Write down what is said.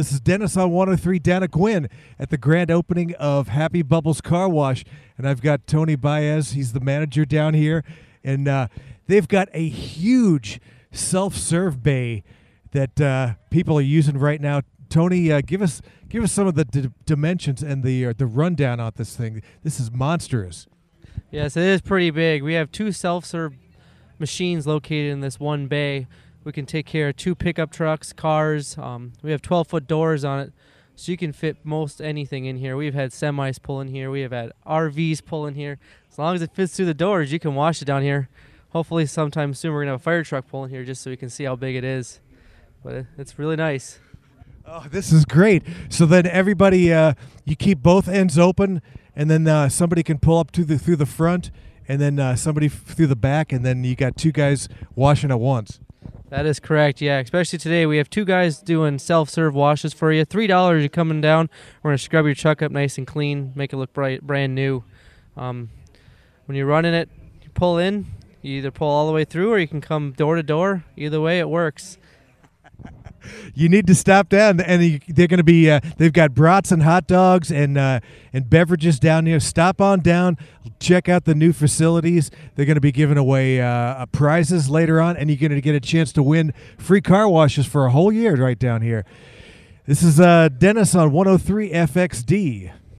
This is Dennis on 103 down at Gwynn at the grand opening of Happy Bubbles Car Wash. And I've got Tony Baez. He's the manager down here. And they've got a huge self-serve bay that people are using right now. Tony, give us some of the dimensions and the rundown on this thing. This is monstrous. Yes, it is pretty big. We have 2 self-serve machines located in this one bay. We can take care of 2 pickup trucks, cars. We have 12-foot doors on it, so you can fit most anything in here. We've had semis pull in here. We have had RVs pull in here. As long as it fits through the doors, you can wash it down here. Hopefully sometime soon we're going to have a fire truck pull in here just so we can see how big it is. But it's really nice. Oh, this is great. So then everybody, you keep both ends open, and then somebody can pull up through the front, and then somebody through the back, and then you got 2 guys washing at once. That is correct, yeah. Especially today, we have 2 guys doing self-serve washes for you. $3, you're coming down. We're going to scrub your truck up nice and clean, make it look brand new. When you're running it, you pull in. You either pull all the way through or you can come door to door. Either way, it works. You need to stop down, and they're going to be. They've got brats and hot dogs and beverages down here. Stop on down, check out the new facilities. They're going to be giving away prizes later on, and you're going to get a chance to win free car washes for a whole year right down here. This is Dennis on 103 FXD.